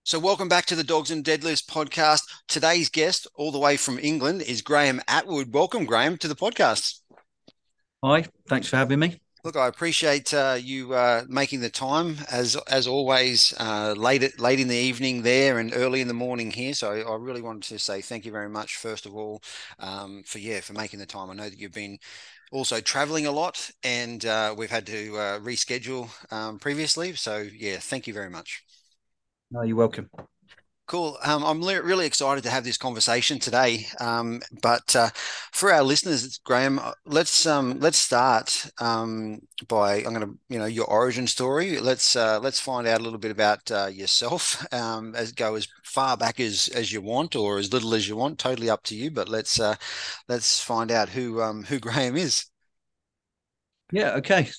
So, welcome back to the Dogs and Deadlifts podcast. Today's guest, all the way from England, is Graham Atwood. Welcome, Graham, to the podcast. Hi, thanks for having me. Look, I appreciate you making the time, as always, late in the evening there and early in the morning here. So, I really wanted to say thank you very much, first of all, for making the time. I know that you've been also traveling a lot, and we've had to reschedule previously. So, yeah, thank you very much. No, you're welcome. Cool. I'm really excited to have this conversation today. But for our listeners, Graham, let's start by I'm going to your origin story. Let's find out a little bit about yourself. As go as far back as you want, or as little as you want. Totally up to you. But let's find out who Graham is. Yeah, okay.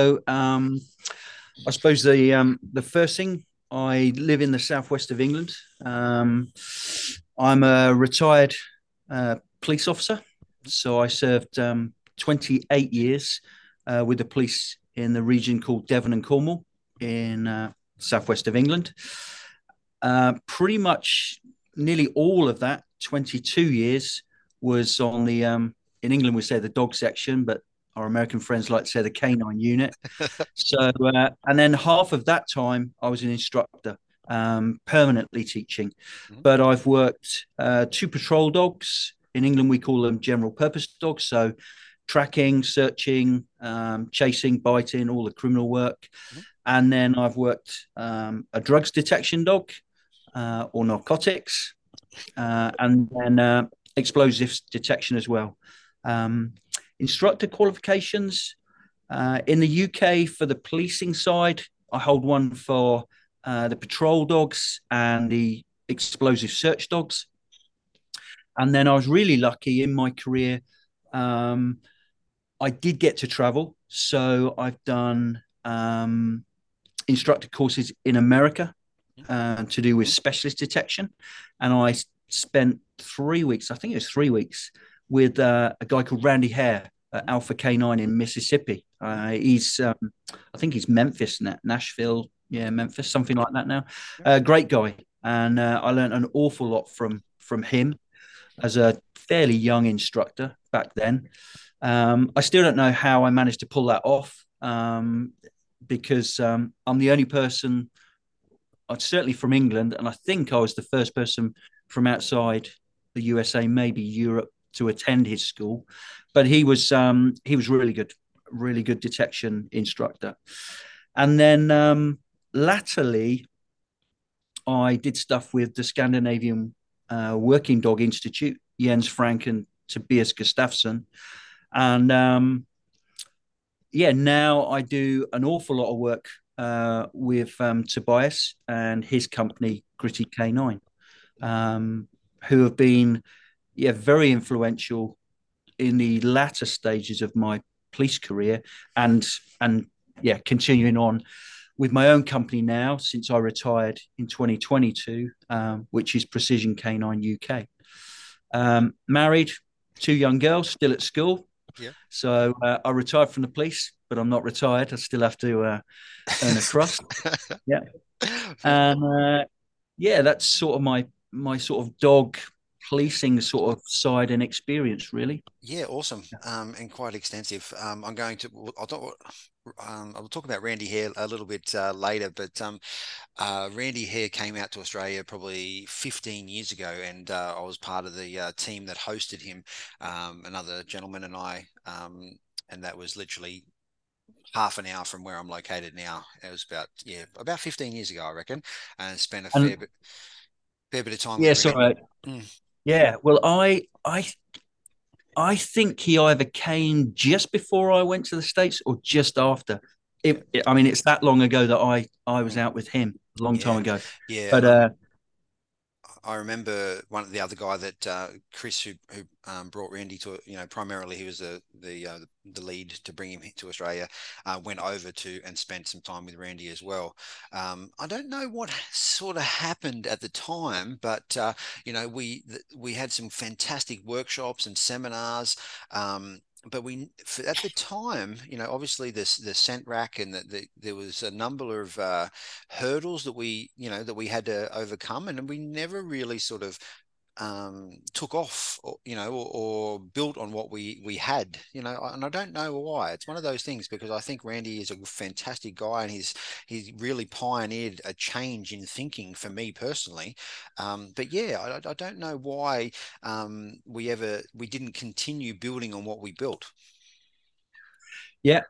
I suppose the first thing, I live in the southwest of England. I'm a retired police officer, so I served 28 years with the police in the region called Devon and Cornwall in southwest of England. Pretty much nearly all of that, 22 years, was on the in England we say the dog section, but our American friends like to say the canine unit. And then half of that time I was an instructor, permanently teaching. Mhm. But I've worked two patrol dogs. In England, we call them general purpose dogs. So tracking, searching, chasing, biting, all the criminal work. Mhm. And then I've worked a drugs detection dog or narcotics, and then explosives detection as well. Um, Instructor qualifications in the UK for the policing side, I hold one for the patrol dogs and the explosive search dogs. And then I was really lucky in my career. Um, I did get to travel. So I've done instructor courses in America to do with specialist detection. And I spent 3 weeks, I think it was 3 weeks, with a guy called Randy Hare at Mhm. Alpha K9 in Mississippi. I think he's Memphis, Nashville, yeah, Memphis, something like that now. Great guy. And I learned an awful lot from him as a fairly young instructor back then. I still don't know how I managed to pull that off because I'm the only person, certainly from England, and I think I was the first person from outside the USA, maybe Europe, to attend his school. But he was really good detection instructor. And then latterly, I did stuff with the Scandinavian Working Dog Institute, Jens Frank and Tobias Gustafsson. And yeah, now I do an awful lot of work with Tobias and his company, Gritty K9, who have been very influential in the latter stages of my police career, and and continuing on with my own company now since I retired in 2022, which is Precision K9 UK. Married, two young girls, still at school. Yeah. So I retired from the police, but I'm not retired. I still have to earn a crust. Yeah, and yeah, that's sort of my sort of dog policing sort of side and experience, really. Yeah, awesome, and quite extensive. I'm going to. I'll talk about Randy Hare a little bit later, but Randy Hare came out to Australia probably 15 years ago, and I was part of the team that hosted him. Another gentleman and I, and that was literally half an hour from where I'm located now. It was about 15 years ago, I reckon, and spent a And fair bit of time with yeah, Randy. sorry. Yeah, well, I think he either came just before I went to the States or just after. Yeah. I mean, it's that long ago that I was Mm. out with him a long time Yeah, ago. yeah, But and I remember one of the other guy that Chris who brought Randy to primarily he was the lead to bring him to Australia, went over to and spent some time with Randy as well. I don't know what sort of happened at the time, but we had some fantastic workshops and seminars. but at the time, obviously the scent rack, and there was a number of hurdles that we had to overcome, and we never really sort of took off, or built on what we had, and I don't know why. It's one of those things, because I think Randy is a fantastic guy, and he's really pioneered a change in thinking for me personally. But yeah, I don't know why we didn't continue building on what we built. Yeah,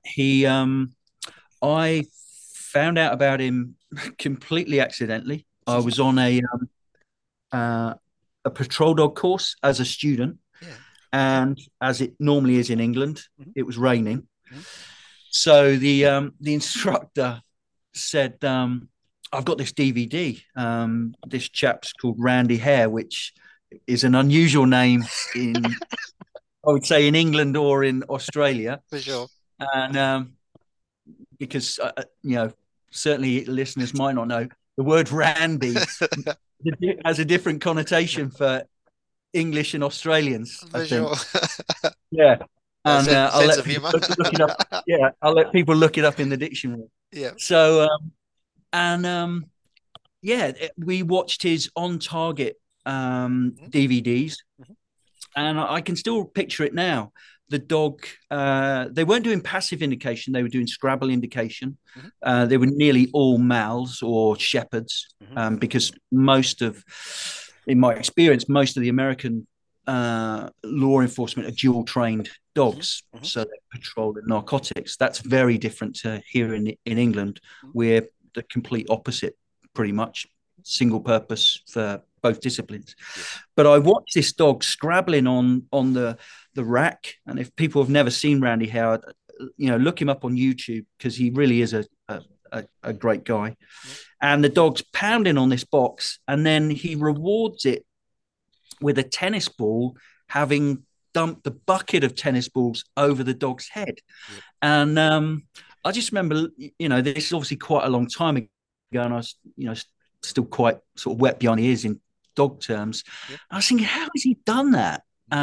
I found out about him completely accidentally. I was on uh, a patrol dog course as a student, Yeah. and as it normally is in England, Mhm. it was raining. Mhm. So the instructor said, "I've got this DVD. This chap's called Randy Hare, which is an unusual name in, I would say, in England or in Australia, For sure. and because certainly listeners might not know the word Randy has a different connotation for English and Australians, I For think. sure. Yeah, and I'll Sense let of people humor. look it up. Yeah, I'll let people look it up in the dictionary. Yeah. So, and yeah, we watched his On Target Mhm. DVDs, Mhm. and I can still picture it now. The dog, they weren't doing passive indication; they were doing Scrabble indication. Mhm. They were nearly all males or shepherds, Mhm. because in my experience, most of the American law enforcement are dual trained Mhm. dogs, Mhm. so they patrol the narcotics. That's very different to here in England. Mhm. We're the complete opposite, pretty much single purpose for both disciplines. Yep. But I watched this dog scrabbling on the rack, and if people have never seen Randy Howard, look him up on YouTube, because he really is a great guy. Yep. And the dog's pounding on this box, and then he rewards it with a tennis ball, having dumped the bucket of tennis balls over the dog's head. Yep. And I just remember, this is obviously quite a long time ago, and I was, still quite sort of wet behind the ears in dog terms. Yep. I was thinking, how has he done that?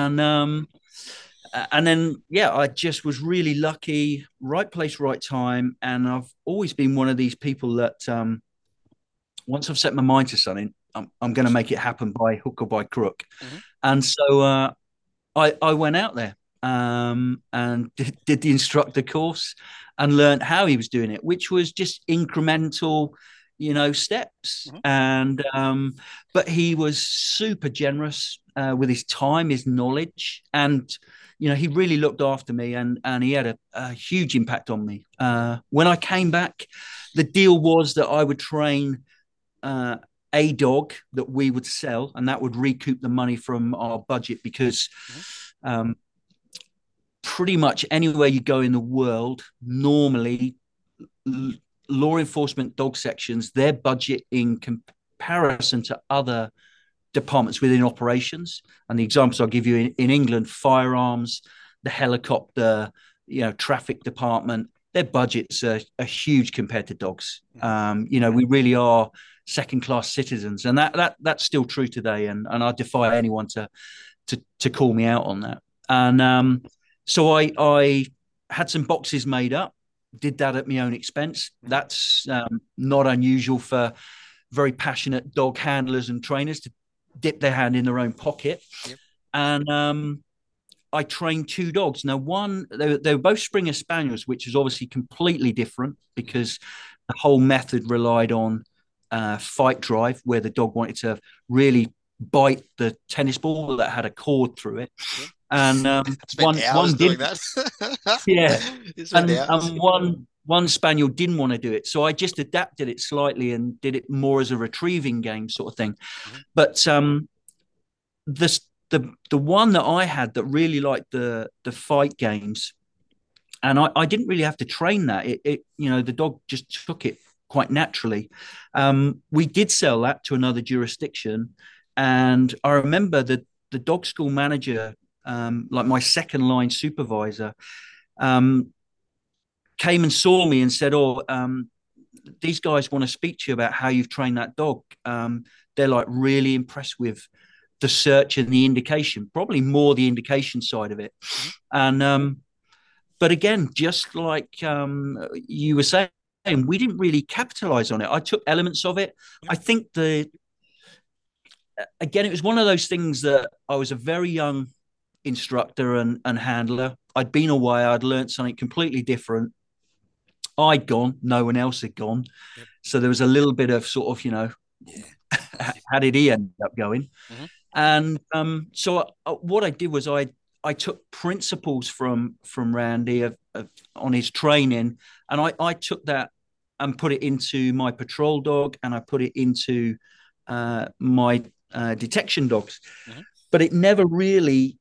And then, yeah, I just was really lucky, right place, right time. And I've always been one of these people that, once I've set my mind to something, I'm going to make it happen by hook or by crook. Mhm. And so I went out there, and did the instructor course and learned how he was doing it, which was just incremental, steps. Mhm. And but he was super generous with his time, his knowledge, and he really looked after me, and he had a huge impact on me. When I came back, the deal was that I would train uh, a dog that we would sell, and that would recoup the money from our budget, because Mhm. um, pretty much anywhere you go in the world, normally law enforcement dog sections, their budget in comparison to other departments within operations, and the examples I'll give you in England, firearms, the helicopter, traffic department, their budgets are huge compared to dogs. Mhm. We really are second class citizens, and that's still true today. And I defy anyone to call me out on that. And so I had some boxes made up, did that at my own expense. Mhm. That's not unusual for very passionate dog handlers and trainers to dip their hand in their own pocket. Yep. And I trained two dogs. Now, they were both Springer Spaniels, which is obviously completely different, Mhm. because the whole method relied on fight drive, where the dog wanted to really bite the tennis ball that had a cord through it. Yep. And Spent one hours doing didn't. that. Yeah, You spent and hours. one spaniel didn't want to do it, so I just adapted it slightly and did it more as a retrieving game sort of thing. Mhm. But this the one that I had that really liked the fight games, and I didn't really have to train that. The dog just took it quite naturally. We did sell that to another jurisdiction, and I remember the dog school manager, like my second line supervisor, um, came and saw me and said, "Oh, these guys want to speak to you about how you've trained that dog. They're like really impressed with the search and the indication, probably more the indication side of it. Mhm. And but again, just like you were saying, we didn't really capitalize on it. I took elements of it. Yep. I think again, it was one of those things that I was a very young instructor and handler. I'd been away, I'd learned something completely different. I'd gone, no one else had gone. Yep. So there was a little bit of sort of, Yeah. how did he end up going? Mhm. And so what I did was I took principles from Randy on his training, and I took that and put it into my patrol dog, and I put it into my detection dogs. Mhm. But it never really,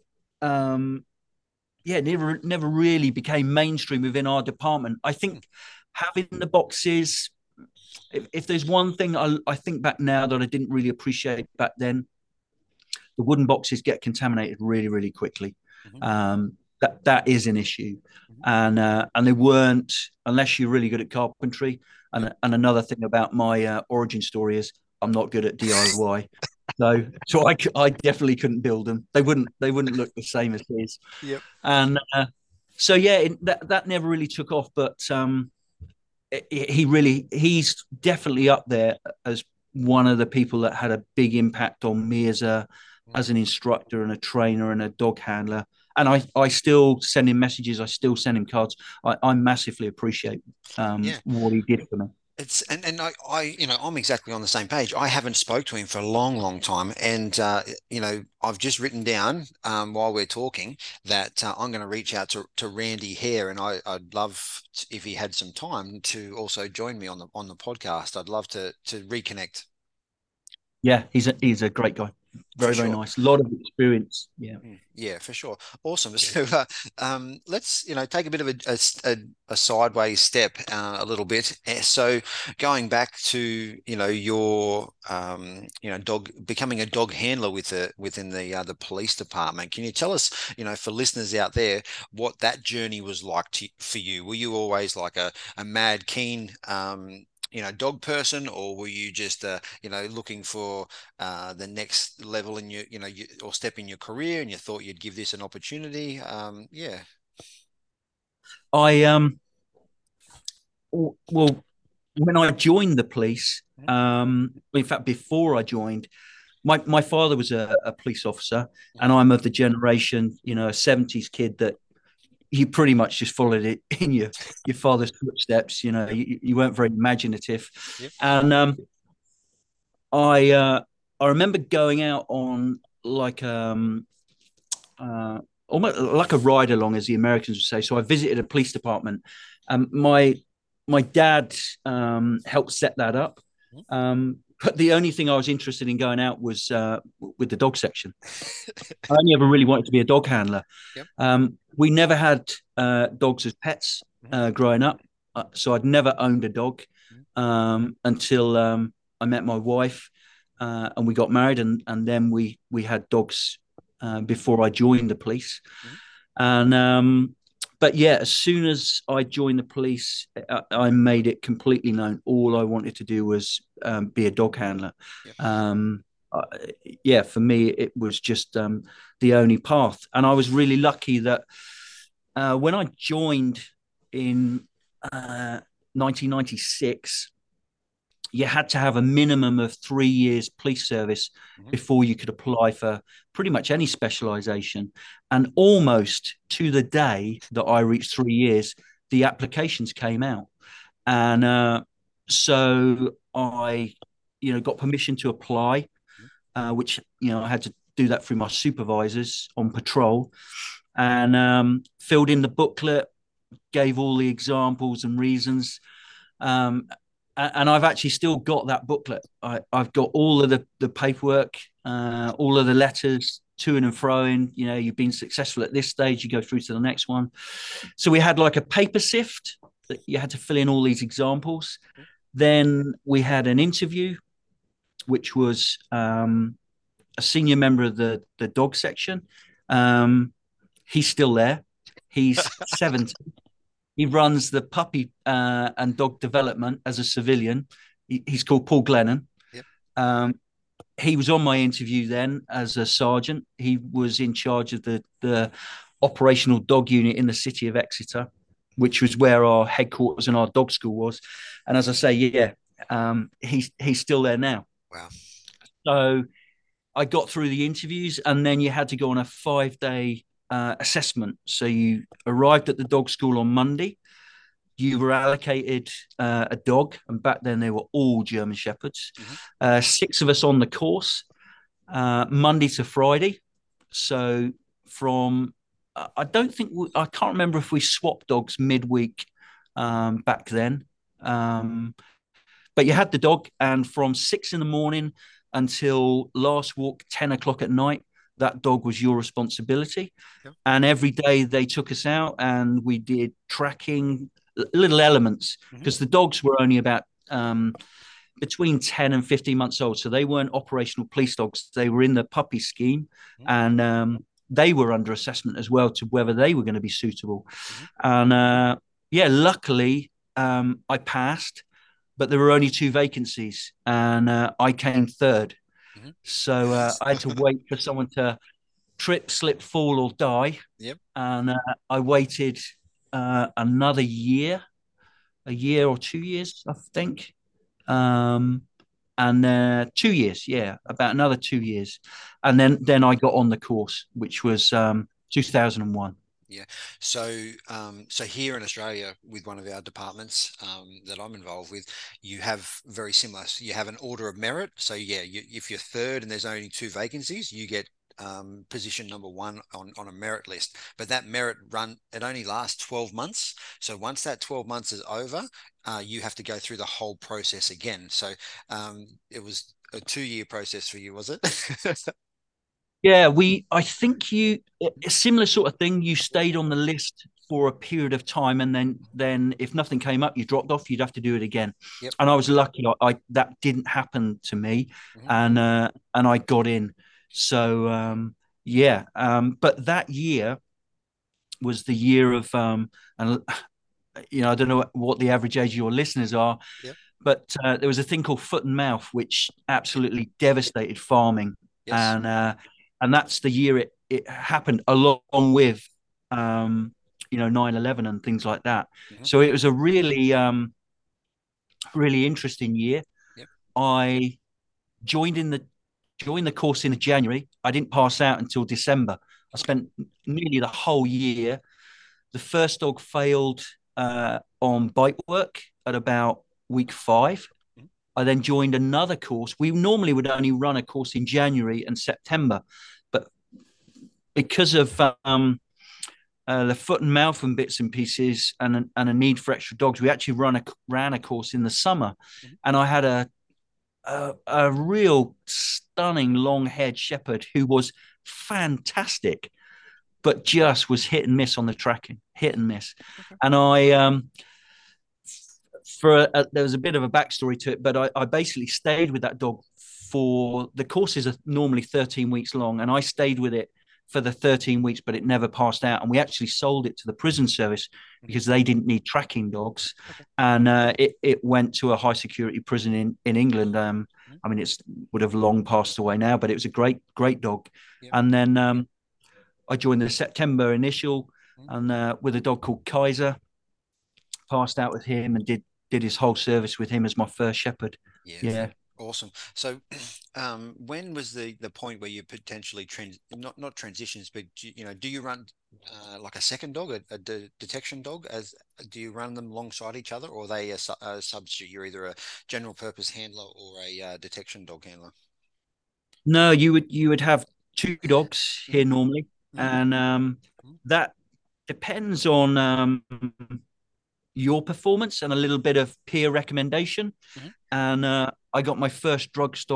never really became mainstream within our department. I Mm. think having the boxes, if there's one thing I think back now that I didn't really appreciate back then, the wooden boxes get contaminated really, really quickly. Mhm. That is an issue, Mhm. and they weren't, unless you're really good at carpentry. Yep. And another thing about my origin story is I'm not good at DIY. So I definitely couldn't build them. They wouldn't look the same as his. Yep. And so yeah, that never really took off. But he's definitely up there as one of the people that had a big impact on me Mhm. as an instructor and a trainer and a dog handler. And I still send him messages. I still send him cards. I massively appreciate Yeah. what he did for me. It's and I'm exactly on the same page. I haven't spoke to him for a long, long time, and I've just written down while we're talking that I'm going to reach out to Randy Hare, and I'd love if he had some time to also join me on the podcast. I'd love to reconnect Yeah, he's a great guy. for Very, very sure. nice. A lot of experience. Yeah. Yeah, for sure. Awesome. So let's take a bit of a sideways step a little bit. So going back to your dog becoming a dog handler within the police department. Can you tell us for listeners out there what that journey was like for you? Were you always like a mad keen dog person, or were you just looking for the next level in or step in your career, and you thought you'd give this an opportunity? Yeah. I well, when I joined the police, in fact, before I joined, my father was a police officer, Mhm. and I'm of the generation, a 70s kid that you pretty much just followed it in your father's footsteps. Yep. You weren't very imaginative, Yep. and I uh, I remember going out on like uh, almost like a ride along, as the Americans would say. So I visited a police department. My dad helped set that up. Mhm. But the only thing I was interested in going out was with the dog section. I only ever really wanted to be a dog handler. Yep. We never had dogs as pets Mhm. growing up, so I'd never owned a dog Mhm. until I met my wife, and we got married, and then we had dogs before I joined the police. Mhm. And but yeah, as soon as I joined the police, I made it completely known. All I wanted to do was be a dog handler. Yep. Um, uh, yeah, for me, it was just the only path. And I was really lucky that when I joined in 1996, you had to have a minimum of 3 years police service Mhm. before you could apply for pretty much any specialization. And almost to the day that I reached 3 years, the applications came out. And so I, got permission to apply, Mhm. which, I had to do that through my supervisors on patrol, and filled in the booklet, gave all the examples and reasons. Um, and I've actually still got that booklet. I've got all of the paperwork, all of the letters to and froing. You've been successful at this stage, you go through to the next one. So we had like a paper sift that you had to fill in all these examples. Then we had an interview, which was a senior member of the dog section. He's still there. He's 70. He runs the puppy and dog development as a civilian. He's called Paul Glennon. Yep. Um, he was on my interview then as a sergeant. He was in charge of the operational dog unit in the city of Exeter, which was where our headquarters and our dog school was. And as I say, yeah, he's still there now. Wow. So I got through the interviews, and then you had to go on a 5 day assessment. So you arrived at the dog school on Monday. You were allocated a dog, and back then they were all German Shepherds. Hmm. Six of us on the course, Monday to Friday. So from I don't think I can't remember if we swapped dogs midweek back then. Um, but you had the dog, and from 6 in the morning until last walk 10 o'clock at night, that dog was your responsibility. Yep. And every day they took us out and we did tracking, little elements, Hmm. because the dogs were only about between 10 and 15 months old. So they weren't operational police dogs. They were in the puppy scheme, Hmm. and they were under assessment as well to whether they were going to be suitable. Hmm. And yeah, luckily I passed, but there were only two vacancies, and I came third. Hmm. So I had to wait for someone to trip, slip, fall, or die. Yep. And I waited another year, a year or 2 years, I think. Um, and 2 years, yeah, about another 2 years. And then I got on the course, which was 2001. Yeah. So, so here in Australia, with one of our departments that I'm involved with, you have very similar. So you have an order of merit. So yeah, if you're third and there's only two vacancies, you get position number one on a merit list. But that merit run, it only lasts 12 months. So once that 12 months is over, you have to go through the whole process again. So it was a 2 year process for you, was it? Yeah, I think a similar sort of thing. You stayed on the list for a period of time, and then if nothing came up, you dropped off. You'd have to do it again. Yep. And I was lucky. I that didn't happen to me, Hmm. and I got in. So yeah, but that year was the year of and I don't know what the average age of your listeners are, Yep. but there was a thing called foot and mouth, which absolutely devastated farming, Yes. and that's the year it happened, along with 9/11 and things like that. Hmm. So it was a really interesting year. Yep. I joined in the joined the course in January. I didn't pass out until December. I spent nearly the whole year. The first dog failed on bite work at about week 5. Mhm. I then joined another course. We normally would only run a course in January and September, but because of the foot and mouth and bits and pieces, and a need for extra dogs, we actually ran a course in the summer, Mhm. and I had a real stunning long haired shepherd who was fantastic, but just was hit and miss on the tracking, hit and miss. Okay. And there was a bit of a backstory to it, but I basically stayed with that dog for the courses are normally 13 weeks long, and I stayed with it for the 13 weeks, but it never passed out. And we actually sold it to the prison service Mhm. because they didn't need tracking dogs, Okay. and it went to a high security prison in England. Mhm. I mean, it would have long passed away now, but it was a great dog. Yep. And then I joined the September initial, Mhm. and with a dog called Kaiser, passed out with him and did his whole service with him as my first shepherd. Yeah. Yeah. Awesome. So, when was the point where you potentially not transitions, but do you run like a second dog, a detection dog? As do you run them alongside each other, or are they a substitute? You're either a general purpose handler or a detection dog handler. No, you would have two dogs Hmm. here normally, Hmm. and that depends on your performance and a little bit of peer recommendation. Hmm. And I got my first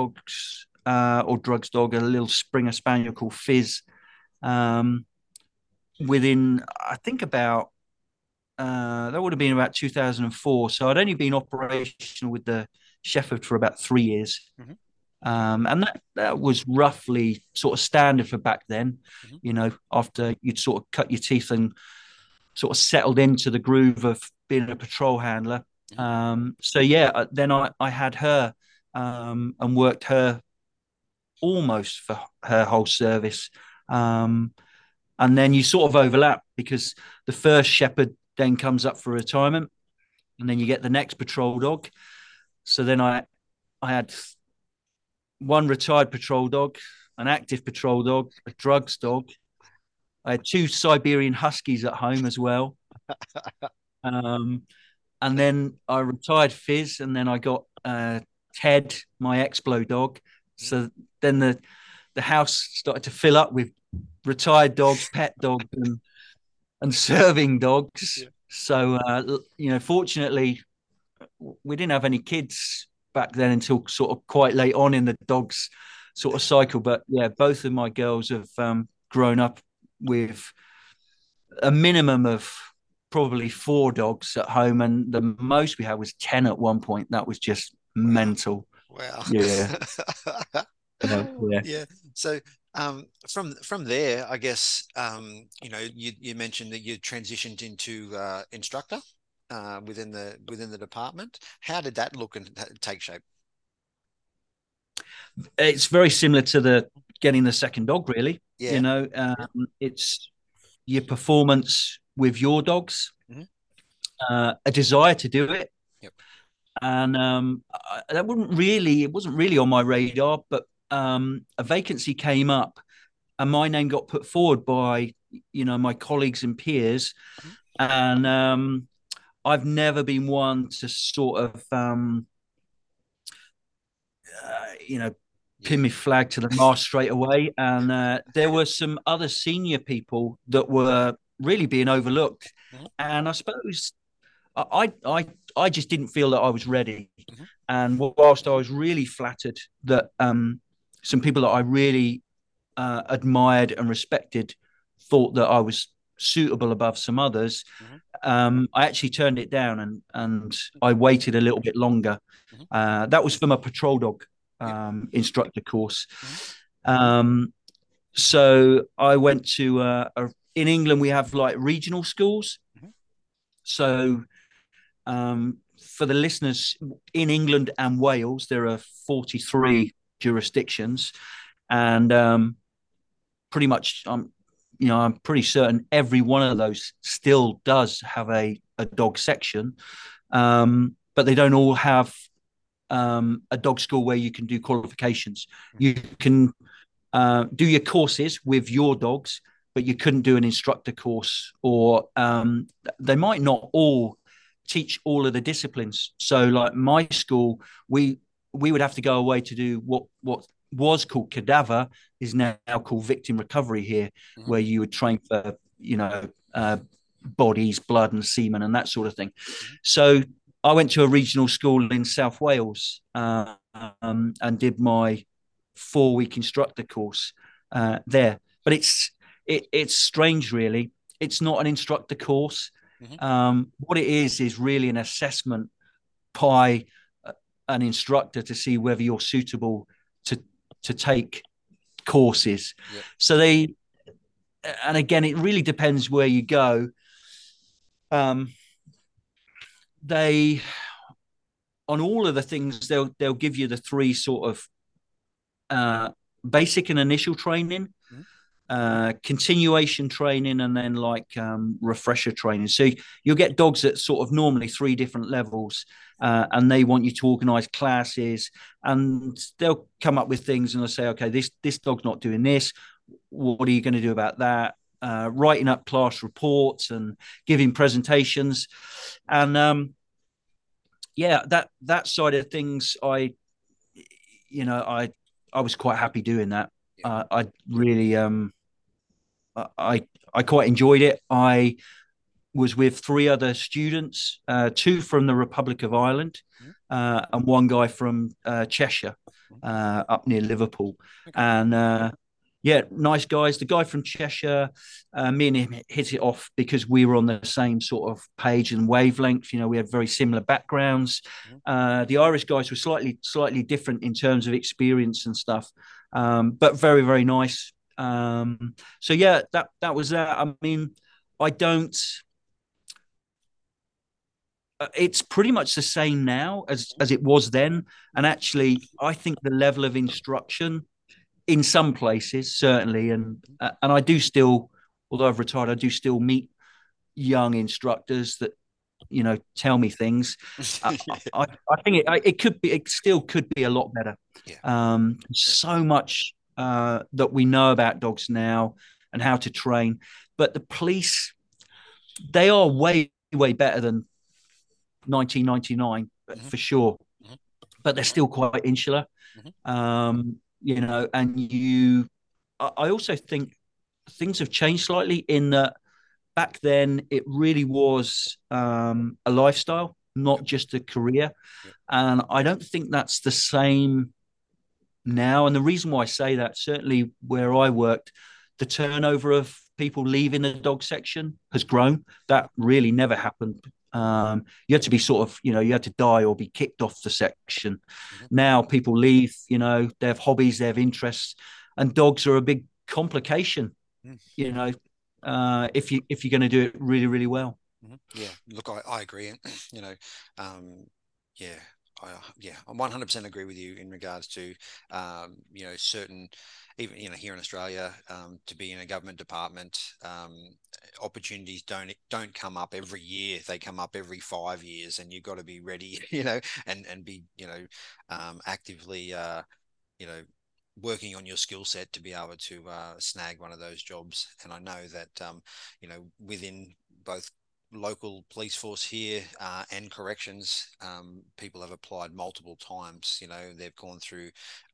drugs dog, a little Springer Spaniel called Fizz, um, within I think about that would have been about 2004. So I'd only been operational with the Shepherd for about 3 years. Hmm. And that was roughly sort of standard for back then, Hmm. after you'd sort of cut your teeth and sort of settled into the groove of being a patrol handler. Hmm. So yeah, then I had her and worked her almost for her whole service. Um, and then you sort of overlap because the first shepherd then comes up for retirement, and then you get the next patrol dog. So then I had one retired patrol dog, an active patrol dog, a drugs dog. I had two Siberian Huskies at home as well. Um, and then I retired Fizz, and then I got Ted, my Explo dog. So then the house started to fill up with retired dogs, pet dogs, and serving dogs. Yeah. So fortunately, we didn't have any kids back then until sort of quite late on in the dogs sort of cycle. But yeah, both of my girls have grown up with a minimum of probably four dogs at home, and the most we had was 10 at one point. That was just Wow. mental. Wow. Yeah. Yeah. Yeah. So from there, I guess you mentioned that you transitioned into instructor within the department. How did that look and take shape? It's very similar to the getting the second dog, really. Yeah. Yeah. It's your performance with your dogs, Hmm. a desire to do it. Yep. And it wasn't really on my radar, but a vacancy came up and my name got put forward by, my colleagues and peers. Mhm. And I've never been one to sort of, Yeah. pin me flag to the mast straight away. And there were some other senior people that were really being overlooked. Mhm. And I suppose I just didn't feel that I was ready. Mhm. And whilst I was really flattered that some people that I really admired and respected thought that I was suitable above some others, Mhm. I actually turned it down and I waited a little bit longer. Mhm. That was for my patrol dog Yep. instructor course. Mhm. Um, so I went to in England we have like regional schools. Mhm. So for the listeners, in England and Wales, there are 43 jurisdictions, and pretty much, I'm pretty certain every one of those still does have a dog section, but they don't all have a dog school where you can do qualifications. Mhm. You can do your courses with your dogs, but you couldn't do an instructor course, or they might not all teach all of the disciplines. So, like my school, we would have to go away to do what was called cadaver is now called victim recovery here, Mhm. where you would train for bodies, blood, and semen, and that sort of thing. Mhm. So I went to a regional school in South Wales and did my 4-week instructor course there. But it's strange, really. It's not an instructor course. Mhm. What it is really an assessment by an instructor to see whether you're suitable to take courses. Yep. So and again, it really depends where you go. Um, they on all of the things they'll give you the three sort of basic and initial training, Mhm. continuation training, and then like refresher training. So you'll get dogs at sort of normally three different levels, and they want you to organize classes, and they'll come up with things and they'll say, okay, this dog's not doing this. What are you going to do about that? Writing up class reports and giving presentations, and yeah, that side of things, you know, I was quite happy doing that. Yep. I really I quite enjoyed it. I was with three other students, two from the Republic of Ireland, Mhm. and one guy from Cheshire, Mhm. up near Liverpool. Okay. And yeah, nice guys. The guy from Cheshire, me and him hit it off because we were on the same sort of page and wavelength. We had very similar backgrounds. Mhm. The Irish guys were slightly different in terms of experience and stuff, but very, very nice. So yeah, that was that. I mean, I don't. It's pretty much the same now as it was then, and actually, I think the level of instruction in some places, certainly, and I do still, although I've retired, I do still meet young instructors that tell me things. I think it still could be a lot better. Yeah. So much that we know about dogs now and how to train, but the police, they are way better than 1999 Mm-hmm. for sure, Mm-hmm. but they're still quite insular. Mm-hmm. And I also think things have changed slightly in that back then it really was a lifestyle, not Yep. just a career. Yep. And I don't think that's the same now. And the reason why I say that, certainly where I worked, the turnover of people leaving the dog section has grown. That really never happened. You had to be sort of, you had to die or be kicked off the section. Mm-hmm. Now people leave, they have hobbies, they have interests, and dogs are a big complication, Mm-hmm. you know, if you're going to do it really, really well. Mm-hmm. Yeah, look, I agree, and um, yeah, I 100% agree with you in regards to certain, even here in Australia, to be in a government department, opportunities don't come up every year. They come up every 5 years, and you've got to be ready, and be actively you know working on your skill set to be able to snag one of those jobs. And I know that within both local police force here and corrections, people have applied multiple times. They've gone through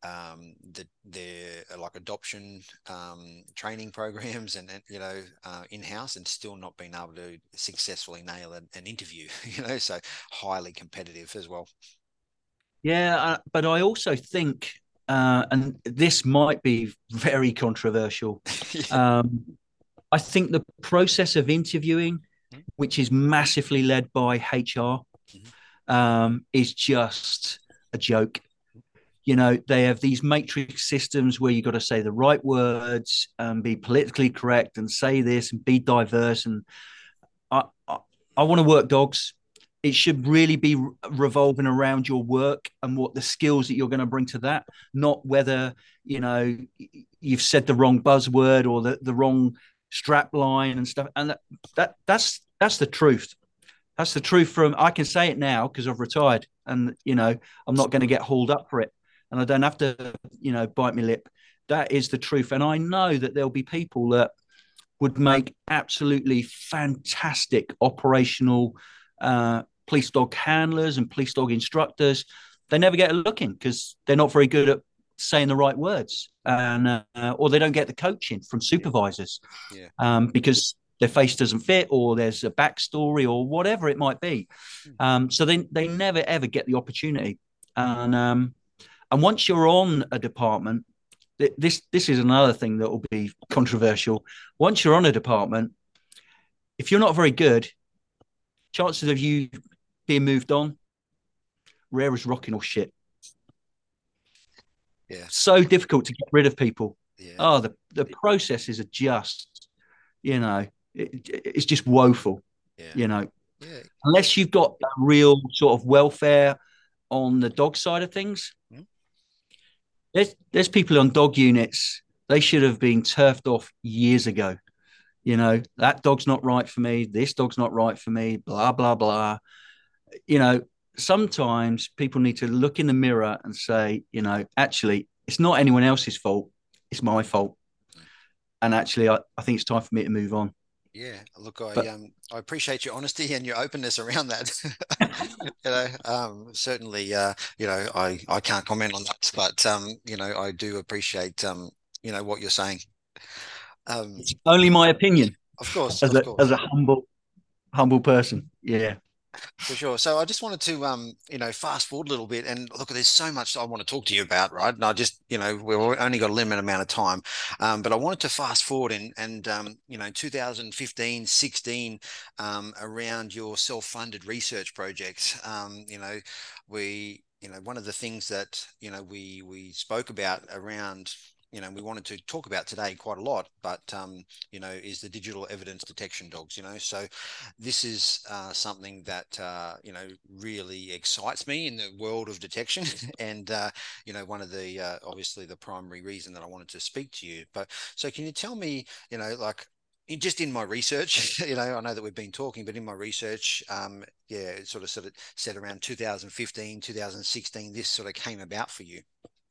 their like adoption training programs and in-house, and still not been able to successfully nail an interview. So highly competitive as well. Yeah, but I also think, and this might be very controversial, Yeah. um, I think the process of interviewing, which is massively led by HR, Mm-hmm. is just a joke. They have these matrix systems where you've got to say the right words and be politically correct and say this and be diverse. And I, I want to work dogs. It should really be revolving around your work and what the skills that you're going to bring to that, not whether you've said the wrong buzzword or the wrong strap line and stuff. And that's the truth. That's the truth. From I can say it now because I've retired, and I'm not going to get hauled up for it, and I don't have to bite my lip. That is the truth, and I know that there'll be people that would make absolutely fantastic operational police dog handlers and police dog instructors. They never get a look in because they're not very good at saying the right words, and or they don't get the coaching from supervisors Yeah. because their face doesn't fit, or there's a backstory, or whatever it might be. So they never ever get the opportunity, and once you're on a department, this is another thing that will be controversial. Once you're on a department, if you're not very good, chances of you being moved on, rare as rocking or shit. Yeah. So difficult to get rid of people. Yeah. Oh, the processes are just, it's just woeful. Yeah. You know, Yeah. unless you've got a real sort of welfare on the dog side of things, Mm-hmm. there's people on dog units. They should have been turfed off years ago. That dog's not right for me. This dog's not right for me. Blah blah blah. You know, Sometimes people need to look in the mirror and say, actually, it's not anyone else's fault. It's my fault. And actually, I think it's time for me to move on. Yeah, look, But I appreciate your honesty and your openness around that. Certainly, I can't comment on that, but I do appreciate what you're saying. Um, it's only my opinion of course, as of a course. humble person. Yeah. For sure. So I just wanted to, fast forward a little bit, and look, there's so much I want to talk to you about, right? And I just, we've only got a limited amount of time, but I wanted to fast forward and 2015, 16, around your self-funded research projects. One of the things that we spoke about around we wanted to talk about today quite a lot, but is the digital evidence detection dogs. So this is something that really excites me in the world of detection, and one of the obviously the primary reason that I wanted to speak to you. But so can you tell me, like, just in my research, I know that we've been talking, but in my research, it sort of said around 2015, 2016, this sort of came about for you.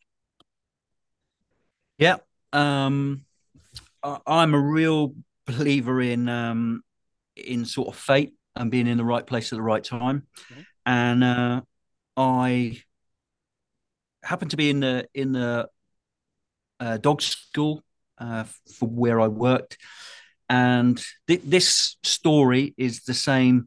Yeah. I'm a real believer in sort of fate and being in the right place at the right time. Mhm. And I happened to be in the dog school for where I worked, and this story is the same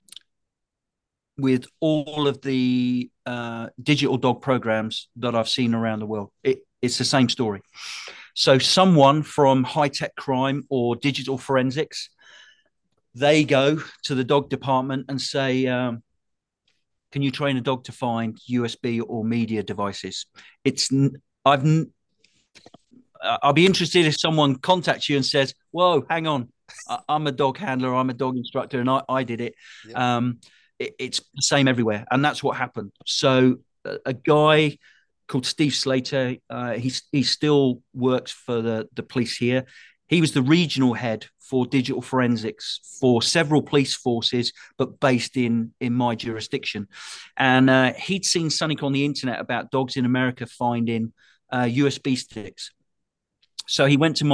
with all of the digital dog programs that I've seen around the world. It's the same story. So someone from high tech crime or digital forensics, they go to the dog department and say, "Can you train a dog to find USB or media devices?" It's I've I'll be interested if someone contacts you and says, "Whoa, hang on, I'm a dog handler, I'm a dog instructor, and I did it." Yep. It's the same everywhere, and that's what happened. So a guy called Steve Slater, he still works for the police here. He was the regional head for digital forensics for several police forces, but based in my jurisdiction. And he'd seen something on the internet about dogs in America finding USB sticks. So he went to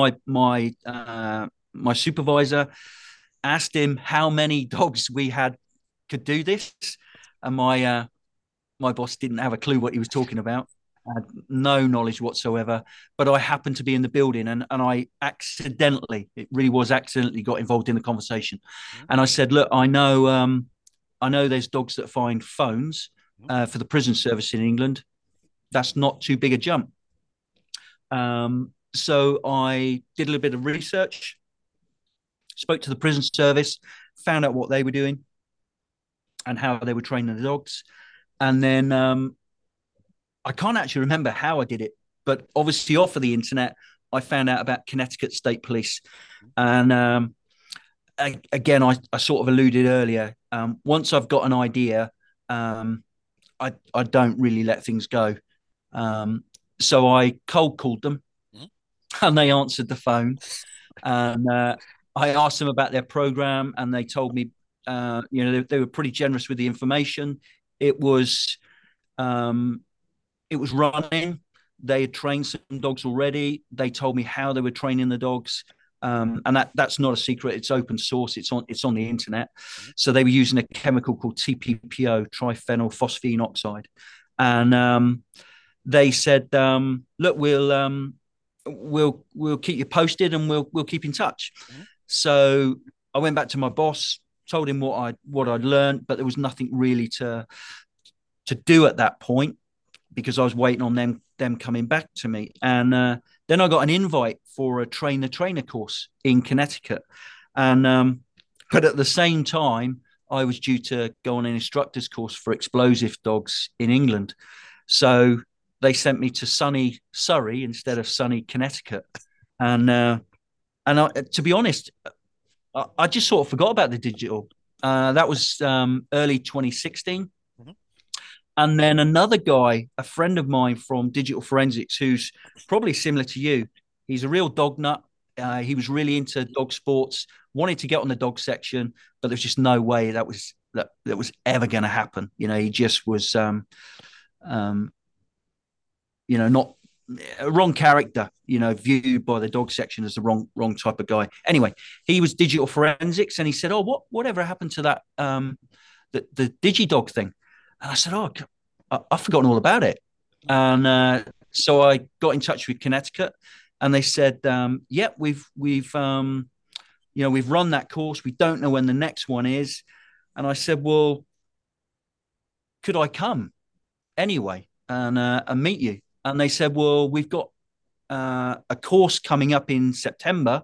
my supervisor, asked him how many dogs we had could do this, and my boss didn't have a clue what he was talking about. I had no knowledge whatsoever, but I happened to be in the building, and I accidentally, it really was accidentally, got involved in the conversation. Mhm. And I said, "Look, I know there's dogs that find phones for the prison service in England. That's not too big a jump." So I did a little bit of research, spoke to the prison service, found out what they were doing and how they were training the dogs. And then I can't actually remember how I did it, but obviously off of the internet, I found out about Connecticut State Police. And again, I sort of alluded earlier. Once I've got an idea, I don't really let things go. So I cold called them, and they answered the phone. And I asked them about their program, and they told me, they were pretty generous with the information. It was running. They had trained some dogs already. They told me how they were training the dogs. And that's not a secret. It's open source. It's on the internet. So they were using a chemical called TPPO, triphenyl phosphine oxide. And they said, "Look, we'll keep you posted, and we'll keep in touch." Mhm. So I went back to my boss, told him what I'd learned, but there was nothing really to do at that point, because I was waiting on them coming back to me. And then I got an invite for a trainer course in Connecticut. And but at the same time, I was due to go on an instructor's course for explosive dogs in England. So they sent me to sunny Surrey instead of sunny Connecticut. And to be honest, I just sort of forgot about the digital. That was early 2016. Mhm. And then another guy, a friend of mine from Digital Forensics, who's probably similar to you. He's a real dog nut. He was really into dog sports, wanted to get on the dog section, but there's just no way that was ever going to happen. He just was, not a wrong character. Viewed by the dog section as the wrong type of guy. Anyway, he was Digital Forensics, and he said, "Oh, whatever happened to that the DigiDog thing?" And I said, "Oh, I've forgotten all about it." And so I got in touch with Connecticut, and they said, "Yeah, we've run that course. We don't know when the next one is." And I said, "Well, could I come anyway and meet you?" And they said, "Well, we've got a course coming up in September.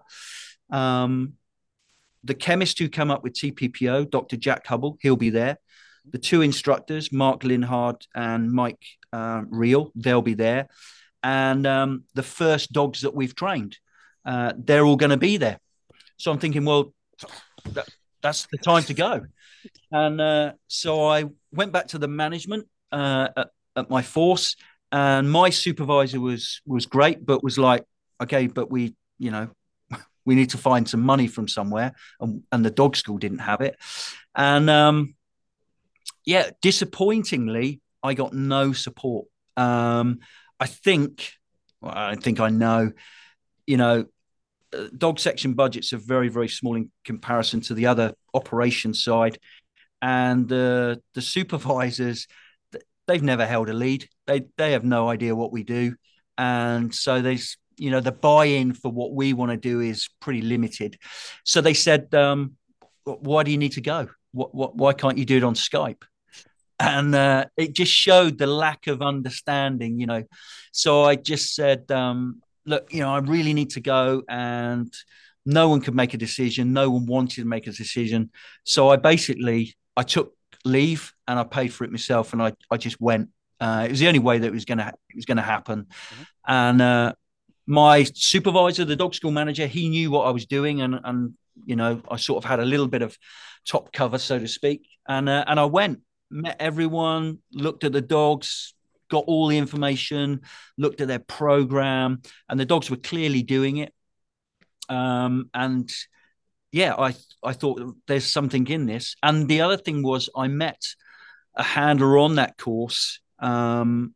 The chemist who came up with TPPO, Dr. Jack Hubble, he'll be there. The two instructors, Mark Linhard and Mike Reel, they'll be there. and the first dogs that we've trained, they're all going to be there. So I'm thinking, well, that's the time to go. And so I went back to the management at my force, and my supervisor was great, but was like, okay, but we, we need to find some money from somewhere, and the dog school didn't have it. And yeah, disappointingly, I got no support. I think, well, I think I know, you know, dog section budgets are very, very small in comparison to the other operations side. And the supervisors, they've never held a lead. They have no idea what we do. And so there's, the buy-in for what we want to do is pretty limited. So they said, why do you need to go? Why can't you do it on Skype? And it just showed the lack of understanding, So I just said, look, I really need to go, and no one could make a decision. No one wanted to make a decision. So I took leave and I paid for it myself, and I just went. It was the only way that it was going to happen. Mm-hmm. And my supervisor, the dog school manager, he knew what I was doing, and I sort of had a little bit of top cover, so to speak. And I went, met everyone, looked at the dogs, got all the information, looked at their program, and the dogs were clearly doing it. And yeah, I thought there's something in this. And the other thing was, I met a handler on that course, and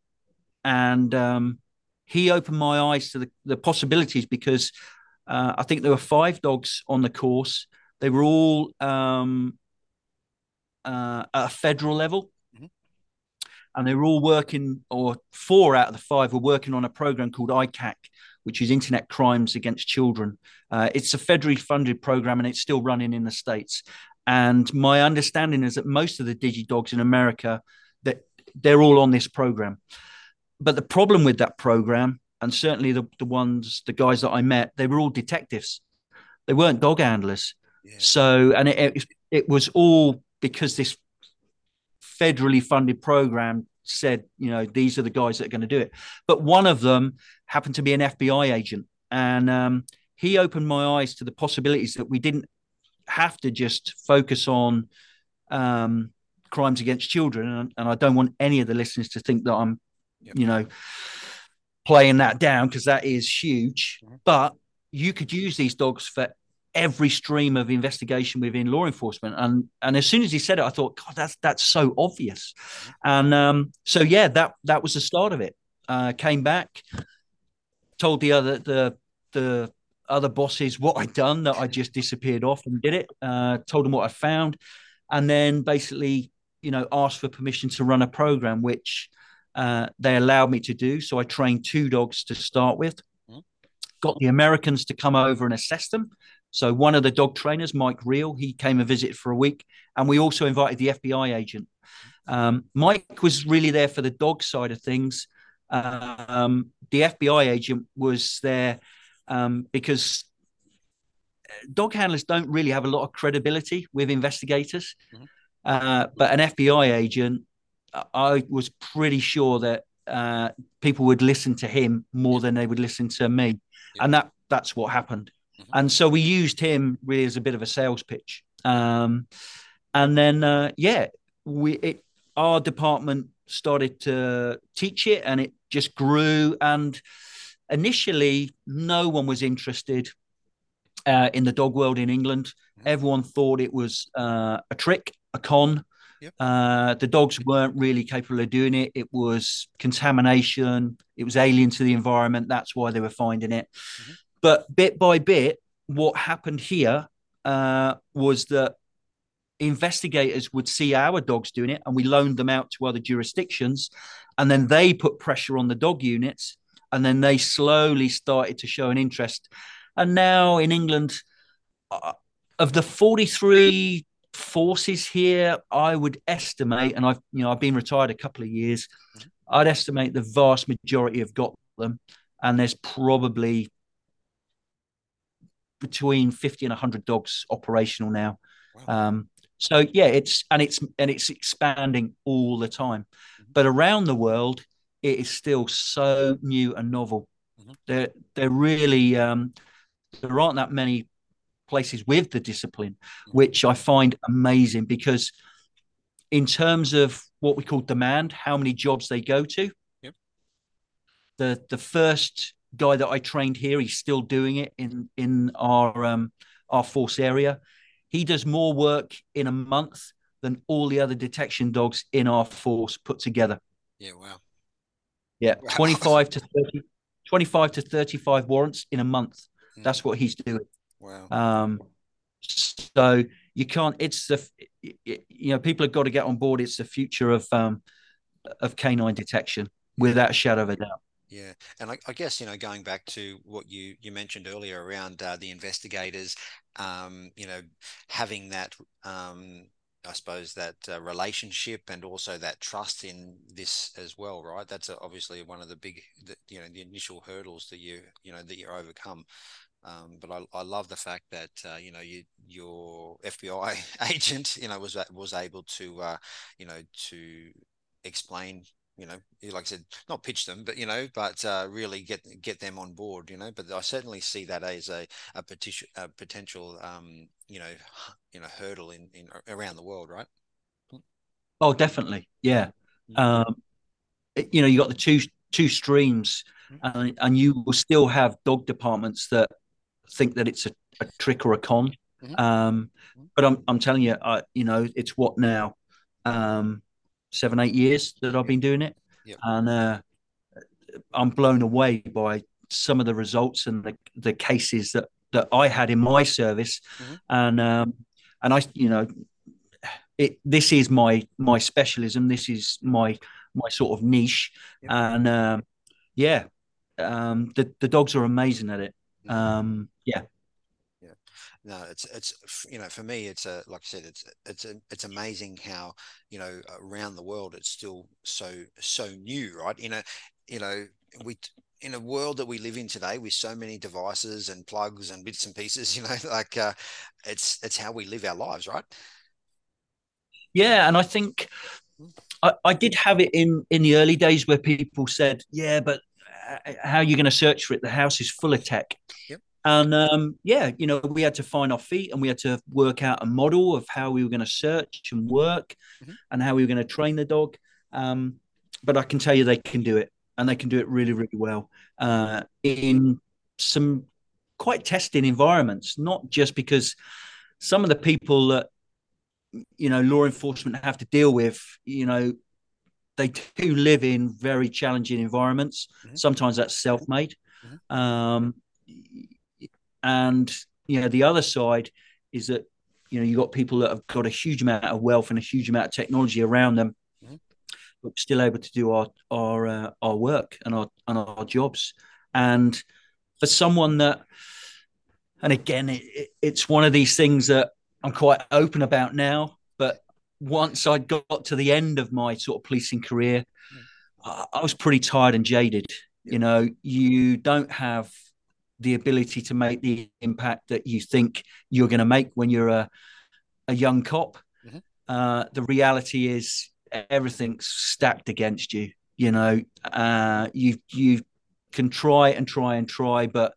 he opened my eyes to the possibilities, because I think there were 5 dogs on the course. They were all at a federal level, mm-hmm. and they were all working, or 4 out of the 5 were working on a program called ICAC, which is Internet Crimes Against Children. It's a federally funded program, and it's still running in the States. And my understanding is that most of the DigiDogs in America, that they're all on this program. But the problem with that program, and certainly the guys that I met, they were all detectives. They weren't dog handlers. Yeah. So, and it was all because this federally funded program said, these are the guys that are going to do it. But one of them happened to be an FBI agent, and he opened my eyes to the possibilities that we didn't have to just focus on crimes against children. And I don't want any of the listeners to think that I'm, playing that down, because that is huge. Mm-hmm. But you could use these dogs for every stream of investigation within law enforcement. And as soon as he said it, I thought, God, that's so obvious. And so yeah, that was the start of it. Came back, told the other bosses what I'd done, that I just disappeared off and did it. Told them what I found, and then basically, asked for permission to run a program, which they allowed me to do. So I trained 2 dogs to start with. Got the Americans to come over and assess them. So one of the dog trainers, Mike Reel, he came and visited for a week. And we also invited the FBI agent. Mike was really there for the dog side of things. The FBI agent was there because dog handlers don't really have a lot of credibility with investigators. Mm-hmm. But an FBI agent, I was pretty sure that people would listen to him more than they would listen to me. Yeah. And that's what happened. Mm-hmm. And so we used him really as a bit of a sales pitch. And then, our department started to teach it, and it just grew. And initially, no one was interested in the dog world in England. Mm-hmm. Everyone thought it was a trick, a con. Yep. The dogs weren't really capable of doing it. It was contamination. It was alien to the environment. That's why they were finding it. Mm-hmm. But bit by bit, what happened here was that investigators would see our dogs doing it, and we loaned them out to other jurisdictions, and then they put pressure on the dog units, and then they slowly started to show an interest. And now in England, of the 43 forces here, I would estimate, and I've been retired a couple of years, mm-hmm. I'd estimate the vast majority have got them, and there's probably between 50 and 100 dogs operational now. Wow. So yeah, it's expanding all the time. Mm-hmm. But around the world, it is still so new and novel. Mhm. They're really there aren't that many places with the discipline, Mhm. which I find amazing because in terms of what we call demand, how many jobs they go to, Yep. the first guy that I trained here, he's still doing it in our force area. He does more work in a month than all the other detection dogs in our force put together. Yeah. Wow. Yeah, Wow. 25 to 35 warrants in a month. Mm. That's what he's doing. Wow. Um, so you can't. It's the people have got to get on board. It's the future of canine detection Yeah. without a shadow of a doubt. Yeah, and I guess going back to what you mentioned earlier around the investigators, having that I suppose that relationship and also that trust in this as well, right? That's obviously one of the big, the initial hurdles that you overcome. But I love the fact that your FBI agent was able to to explain, like I said, not pitch them, but really get them on board. But I certainly see that as a potential hurdle in around the world, right? Oh, definitely, Mm. yeah. Mm. Um, you got the two streams, Mm. and you will still have dog departments that think that it's a trick or a con. Mhm. Um, Mhm. but I'm telling you, it's what now, um, 7 8 years that I've Yep. been doing it, Yep. and I'm blown away by some of the results and the cases that I had in my service, Mhm. and this is my specialism. This is my sort of niche, Yep. and yeah, the dogs are amazing at it. Mm. Yeah, Yeah. No, for me, it's like I said, it's amazing how, around the world it's still so new, right? You know, we in a world that we live in today with so many devices and plugs and bits and pieces, like it's how we live our lives, right? yeah, and I think Mm. I did have it in the early days where people said, "Yeah, but how are you going to search for it? The house is full of tech." Yep. And yeah, we had to find our feet and we had to work out a model of how we were going to search and work Mhm. and how we were going to train the dog. Um, but I can tell you they can do it and they can do it really, really well in some quite testing environments, not just because some of the people that, law enforcement have to deal with, they do live in very challenging environments. Mhm. Sometimes that's self made. Mhm. Um, and the other side is that you've got people that have got a huge amount of wealth and a huge amount of technology around them, Mhm. but still able to do our work and our jobs. And for someone that, and again, it's one of these things that I'm quite open about now. But once I got to the end of my sort of policing career, Mhm. I was pretty tired and jaded. Yep. You don't have the ability to make the impact that you think you're going to make when you're a young cop. Mhm. The reality is everything's stacked against you. You can try and try and try, but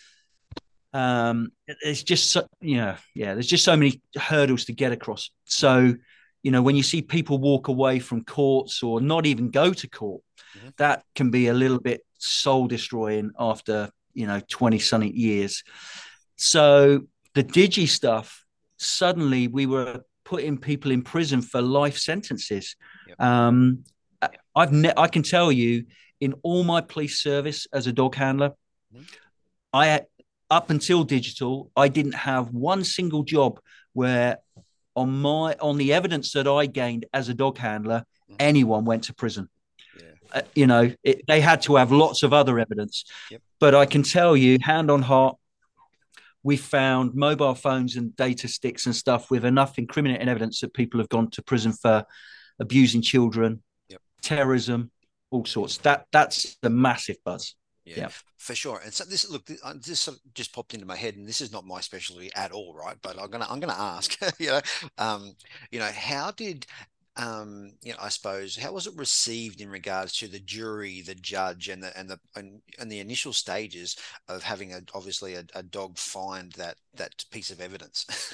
there's just there's just so many hurdles to get across. Mhm. So when you see people walk away from courts or not even go to court, Mhm. that can be a little bit soul destroying after 20 something years. So the digi stuff, suddenly we were putting people in prison for life sentences. Yep. um I can tell you, in all my police service as a dog handler, Mhm. I up until digital, I didn't have one single job where on the evidence that I gained as a dog handler, Mhm. anyone went to prison. Yeah. They had to have lots of other evidence. Yep. But I can tell you, hand on heart, we found mobile phones and data sticks and stuff with enough incriminating evidence that people have gone to prison for abusing children, Yep. terrorism, all sorts. That's the massive buzz. Yeah, Yeah. for sure. And so this sort of just popped into my head, and this is not my specialty at all, right? But I'm gonna ask, um, how did I suppose, how was it received in regards to the jury, the judge, and the initial stages of having obviously a dog find that piece of evidence?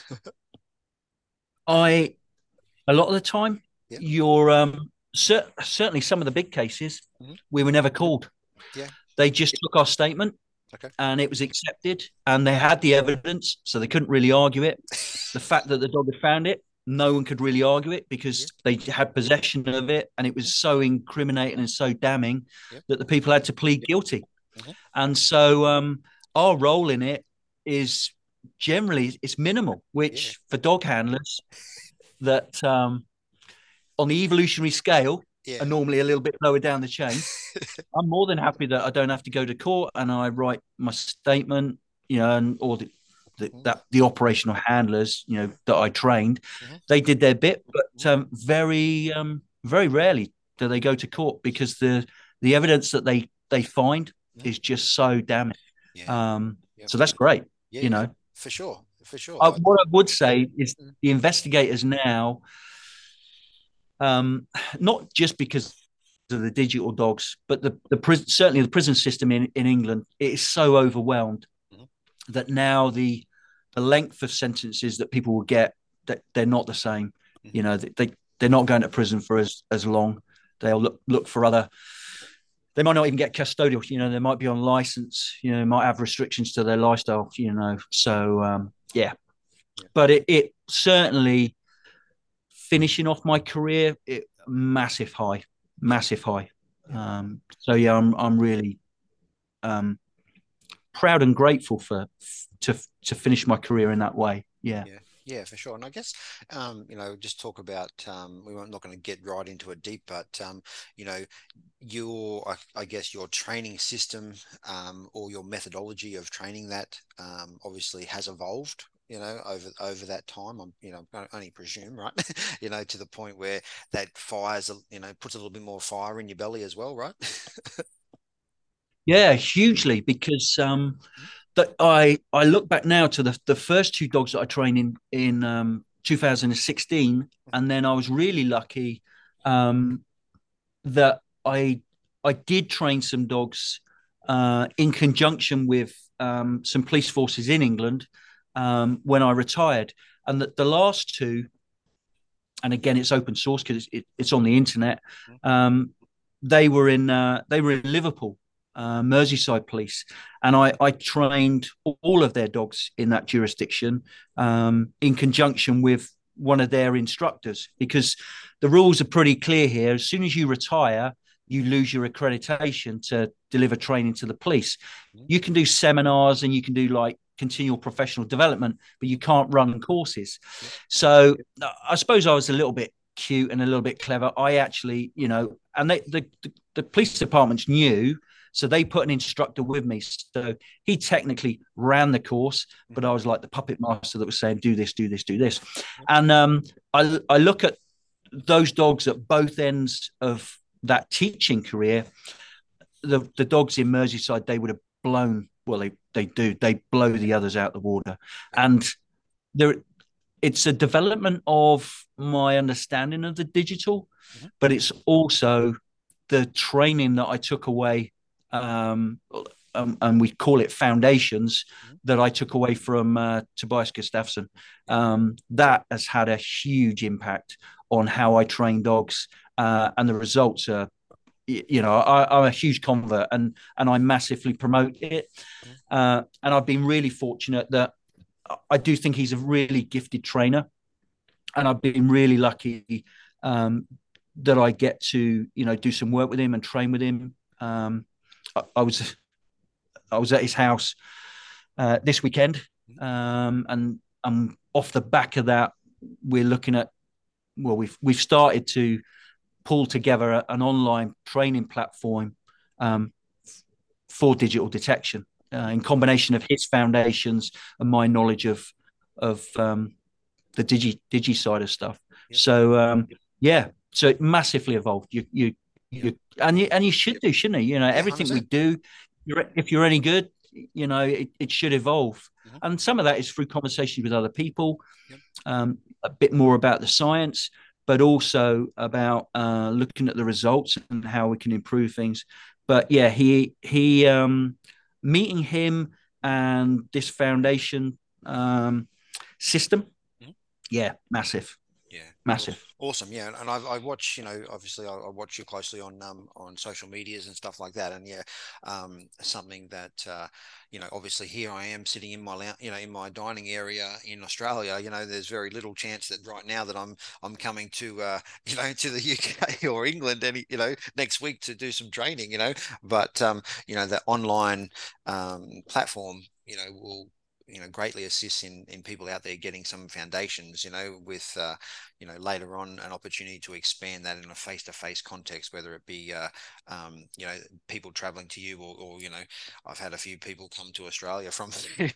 I a lot of the time, Yeah. you're certainly some of the big cases, Hmm. we were never called. Yeah. They just took our statement Okay. and it was accepted, and they had the evidence, so they couldn't really argue it. The fact that the dog had found it, no one could really argue it Yeah. because they had possession of it, and it Hmm. was so incriminating and so damning Yeah. that the people had to plead guilty. Hmm. And so our role in it is generally it's minimal, Yeah. which for dog handlers that on the evolutionary scale are Yeah. normally a little bit lower down the chain. I'm more than happy that I don't have to go to court and I write my statement, and or Hmm. the operational handlers, that I trained, Hmm. they did their bit, but very rarely do they go to court because the evidence that they find Hmm. is just so damning. Yeah. Um, Yeah. so that's great, Yeah. you Yeah. know. For sure. For sure. What I would say is Mm. the investigators now, not just because of the digital dogs, but certainly the prison system in England, it is so overwhelmed Mhm. that now the length of sentences that people will get, that they're not the same. Mhm. You know, they're not going to prison for as long. They'll look for other. They might not even get custodial. They might be on license. Might have restrictions to their lifestyle. So yeah. Yeah. But it certainly, finishing off my career, Yeah. massive high. Yeah. So yeah, I'm really um, proud and grateful to finish my career in that way. Yeah. Yeah, yeah, for sure. And I guess, just talk about, we're not going to get right into it deep, but, you know, I guess your training system, or your methodology of training that, obviously has evolved, over that time. I only presume, right? To the point where that puts a little bit more fire in your belly as well, right? Yeah, hugely, because that I look back now to the first two dogs that I trained in 2016, and then I was really lucky um, that I did train some dogs in conjunction with some police forces in England when I retired, and the last two, and again it's open source because it's on the internet. Um, they were in Liverpool, Merseyside Police, and I trained all of their dogs in that jurisdiction in conjunction with one of their instructors, because the rules are pretty clear here. As soon as you retire, you lose your accreditation to deliver training to the police. You can do seminars and you can do like continual professional development, but you can't run courses. Yep. So I suppose I was a little bit cute and a little bit clever. I actually, and the police departments knew, so they put an instructor with me. So he technically ran the course, but I was like the puppet master that was saying, do this, do this, do this. Yep. And I look at those dogs at both ends of that teaching career. The dogs in Merseyside, they would have blown. Well, they blow the others out the water, and there it's a development of my understanding of the digital, Mhm. but it's also the training that I took away, and we call it foundations, Mhm. that I took away from Tobias Gustafsson. That has had a huge impact on how I train dogs, and the results are. I'm a huge convert, and I massively promote it. Mhm. And I've been really fortunate that I do think he's a really gifted trainer, and I've been really lucky that I get to do some work with him and train with him. I was at his house this weekend, and off the back of that, we're looking at we've started to pull together an online training platform um, for digital detection, in combination of his foundations and my knowledge of the digi side of stuff. Yep. So yeah, so it massively evolved. Yep. You should do, shouldn't you? Yeah, Everything we 100%. do, if you're any good, it should evolve. Mhm. And some of that is through conversations with other people, Yep. a bit more about the science. but also about looking at the results and how we can improve things. But yeah, he meeting him and this foundation system, Mhm. yeah, massive, Yeah. massive. Awesome. Yeah. And I watch, obviously I watch you closely on social medias and stuff like that. And yeah, something that, obviously here I am sitting in my, in my dining area in Australia, there's very little chance that right now that I'm coming to, to the UK or England next week to do some training, but, the online, platform, will, greatly assist in people out there getting some foundations, with, later on an opportunity to expand that in a face-to-face context, whether it be, people traveling to you or I've had a few people come to Australia from,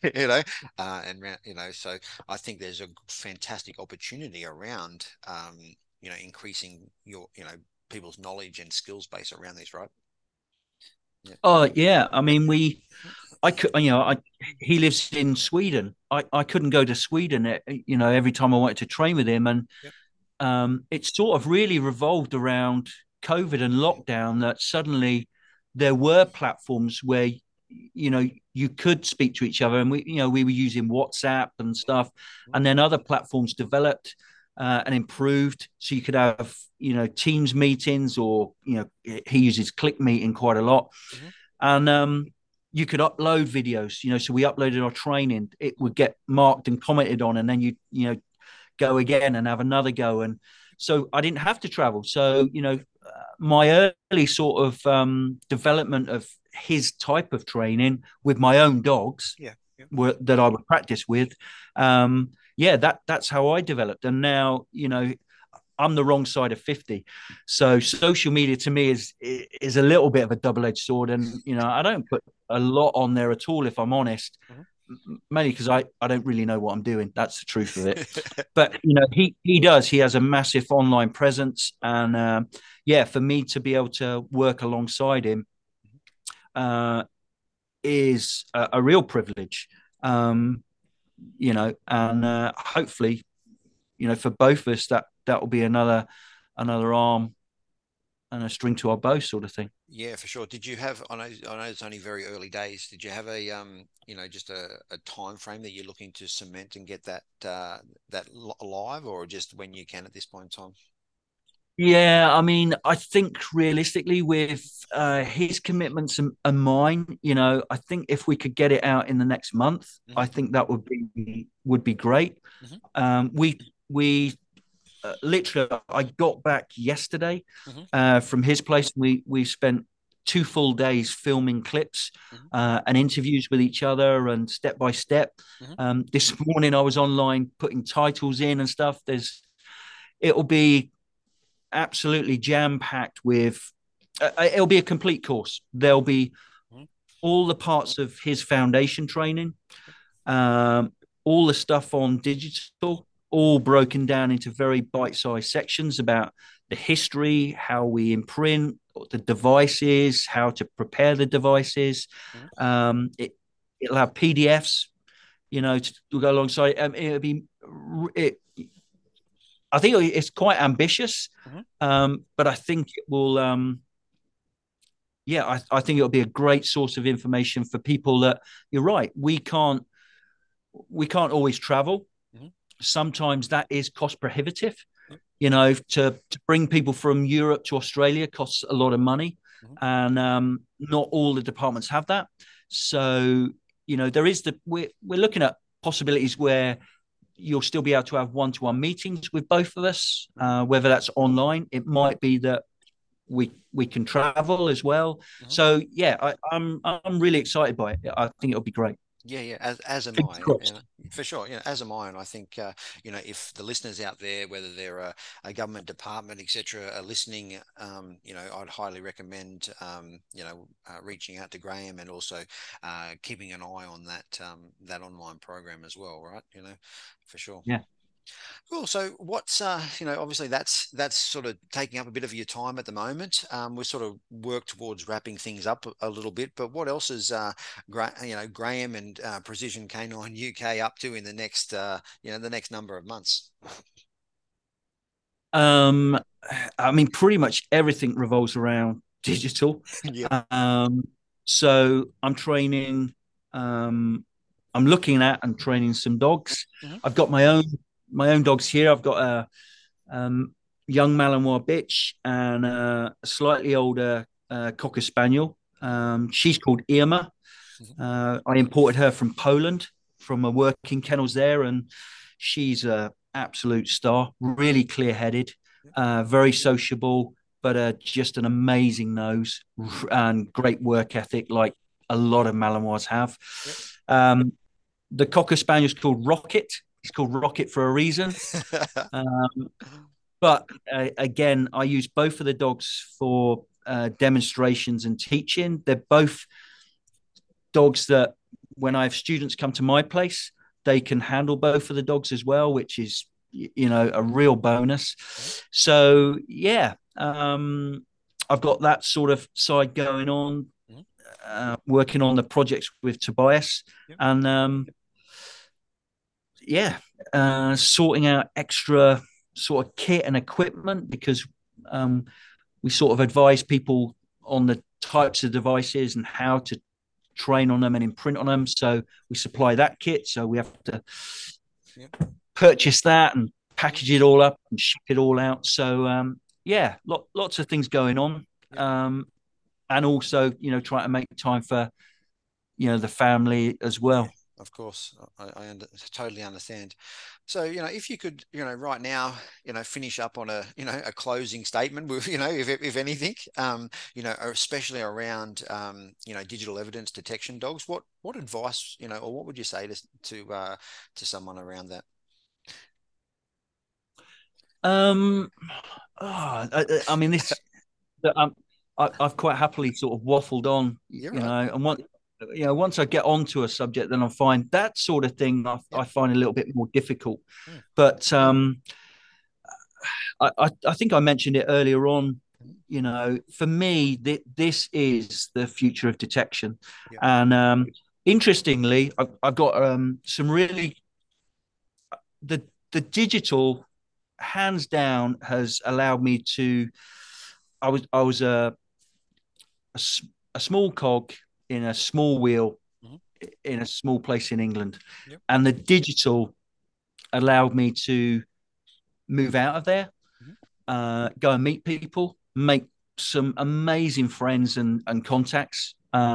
so I think there's a fantastic opportunity around, increasing your, people's knowledge and skills base around this, right? Yeah. Oh yeah, I mean I could, he lives in Sweden. I couldn't go to Sweden, every time I wanted to train with him, and Yep. it sort of really revolved around COVID and lockdown that suddenly there were platforms where you could speak to each other, and we were using WhatsApp and stuff, and then other platforms developed and improved, so you could have Teams meetings, or he uses Click Meeting quite a lot, Mm-hmm. and you could upload videos. So we uploaded our training; it would get marked and commented on, and then go again and have another go. And so I didn't have to travel. So, my early sort of development of his type of training with my own dogs Yeah. Yeah. that I would practice with, yeah, that's how I developed. And now, I'm the wrong side of 50. So social media to me is a little bit of a double-edged sword. And, I don't put a lot on there at all, if I'm honest, Mm-hmm. mainly because I don't really know what I'm doing. That's the truth of it. But he does. He has a massive online presence, and yeah, for me to be able to work alongside him uh, is a real privilege. Um, and hopefully, for both of us, that will be another arm and a string to our bow, sort of thing. Yeah, for sure. Did you have, I know it's only very early days. Did you have a, just a time frame that you're looking to cement and get that live, or just when you can at this point in time? Yeah, I mean, I think realistically, with his commitments and mine, I think if we could get it out in the next month, Hmm. I think that would be great. Hmm. We literally, I got back yesterday Hmm. from his place. We spent 2 full days filming clips Hmm. and interviews with each other and step by step. Hmm. This morning I was online putting titles in and stuff. It'll be absolutely jam packed with. It'll be a complete course. There'll be Hmm. all the parts of his foundation training, um, all the stuff on digital, all broken down into very bite-sized sections about the history, how we imprint, the devices, how to prepare the devices. Hmm. It'll have PDFs, to go alongside. It'll be it. I think it's quite ambitious, Hmm. but I think it will. Yeah, I think it'll be a great source of information for people that you're right. We can't always travel. Hmm. Sometimes that is cost prohibitive. Yep. To bring people from Europe to Australia costs a lot of money, Hmm. and not all the departments have that. So there is we're looking at possibilities where you'll still be able to have one-to-one meetings with both of us, Hmm. whether that's online. It might be that we can travel as well. Hmm. So yeah, I'm really excited by it. I think it'll be great. Yeah, yeah, as am Fingers I, crossed. for sure. As am I, and I think if the listeners out there, whether they're a government department, etc., are listening, I'd highly recommend reaching out to Graham and also keeping an eye on that online program as well, right? For sure. Yeah. Cool. So what's obviously that's sort of taking up a bit of your time at the moment. We sort of work towards wrapping things up a little bit, but what else is Graham and Precision Canine UK up to in the next the next number of months? Um, I mean, pretty much everything revolves around digital. Yep. Um, so I'm training. Um, I'm looking at and training some dogs. Hmm. I've got my own dogs here. I've got a young Malinois bitch and a slightly older Cocker Spaniel. She's called Irma. Hmm. I imported her from Poland from a working kennels there, and she's a absolute star. Really clear headed, Yep. very sociable, but just an amazing nose and great work ethic, like a lot of Malinois have. Yep. Um, the Cocker Spaniel is called Rocket. He's called Rocket for a reason. Um, but again, I use both of the dogs for demonstrations and teaching. They're both dogs that when I have students come to my place, they can handle both of the dogs as well, which is a real bonus. Mhm. So yeah, I've got that sort of side going on, Mhm. working on the projects with Tobias, Yep. and yeah, sorting out extra sort of kit and equipment because um, we sort of advise people on the types of devices and how to train on them and imprint on them. So we supply that kit. So we have to Yep. purchase that and Yep. package it all up and ship it all out. So yeah, lots of things going on. Yep. And also, trying to make time for, the family as Yeah, well. of course. Totally understand. So, if you could, right now, finish up on a closing statement with, if anything, especially around, digital evidence detection dogs, what advice, or what would you say to someone around that? Um, I mean, I've quite happily sort of waffled on, You're right. and once I get onto a subject, then I find that sort of thing I Yep. find a little bit more difficult. Mm. But I think I mentioned it earlier on. Mhm. For me, this is the future of detection, Yep. and interestingly, I've got some really the the digital hands down has allowed me to. I was a small cog in a small wheel Mhm. in a small place in England, Yep. and the digital allowed me to move out of there, Mhm. go and meet people, make some amazing friends and contacts.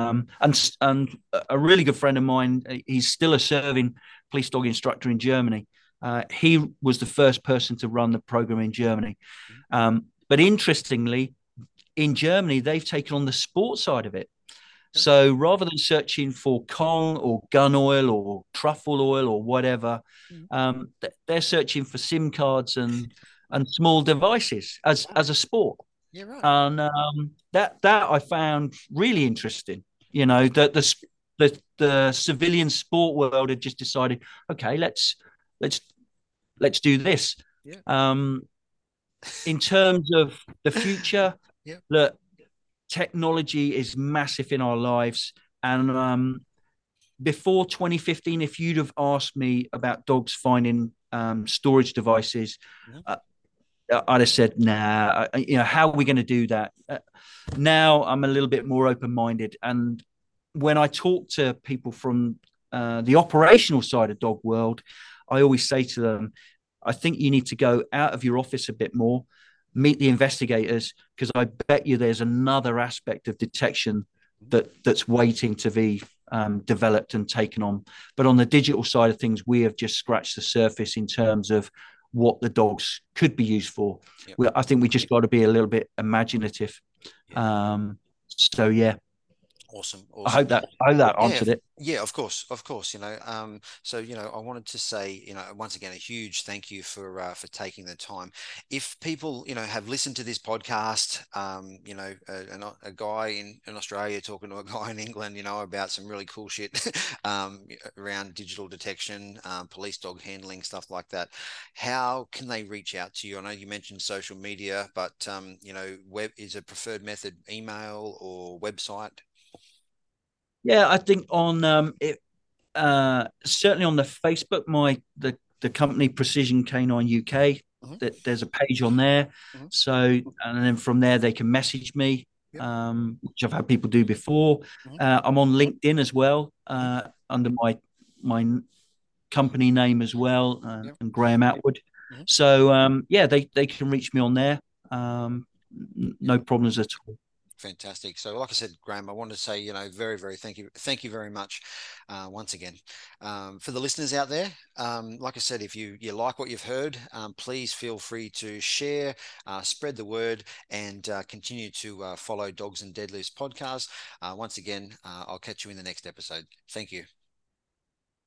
And a really good friend of mine, he's still a serving police dog instructor in Germany. He was the first person to run the program in Germany. Mhm. But interestingly, in Germany, they've taken on the sports side of it. Okay. So rather than searching for Kong or gun oil or truffle oil or whatever, Mhm. they're searching for SIM cards and small devices as a sport. Yeah, right. And that I found really interesting. That the civilian sport world had just decided, okay, let's let's do this. Yeah. Um, in terms of the future, Yeah. that technology is massive in our lives, and before 2015, if you'd have asked me about dogs finding storage devices, Mhm. uh, I'd have said, nah, how are we going to do that? Now I'm a little bit more open minded. And when I talk to people from the operational side of dog world, I always say to them, I think you need to go out of your office a bit more, meet the investigators, because I bet you there's another aspect of detection Mhm. that's waiting to be developed and taken on. But on the digital side of things, we have just scratched the surface in terms of what the dogs could be used for. Yep. I think we just got to be a little bit imaginative. Yeah. So yeah, Awesome. I Awesome. hope that Yeah, answered it. yeah, of course, so I wanted to say, once again, a huge thank you for taking the time. If people, have listened to this podcast, a guy in Australia talking to a guy in England, about some really cool shit around digital detection, police dog handling, stuff like that. How can they reach out to you? I know you mentioned social media, but web is a preferred method, email or website? Yeah, I think on it certainly on the Facebook, the company Precision Canine UK. Mhm. There's a page on there. Mhm. So, and then from there, they can message me, Yep. which I've had people do before. Mhm. I'm on LinkedIn as well, Mhm. under my company name as well, Yep. and Graham Atwood. Mhm. So, yeah, they can reach me on there. Yep. No problems at all. Fantastic. So, like I said, Graham, I wanted to say, very, very thank you very much, once again, for the listeners out there. Like I said, if you like what you've heard, please feel free to share, spread the word, and continue to follow Dogs and Deadlifts podcast. Once again, I'll catch you in the next episode. Thank you.